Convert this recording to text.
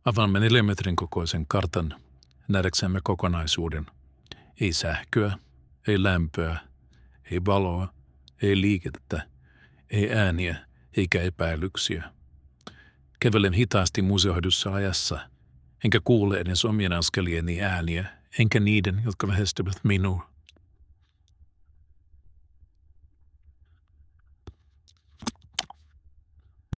Avaamme 4 metrin kokoisen kartan nähdäksemme kokonaisuuden. Ei sähköä, ei lämpöä, ei valoa, ei liikettä, ei ääniä eikä epäilyksiä. Kävelen hitaasti museoidussa ajassa, enkä kuule edes omien askelieni ääniä, enkä niiden, jotka lähestyvät minua.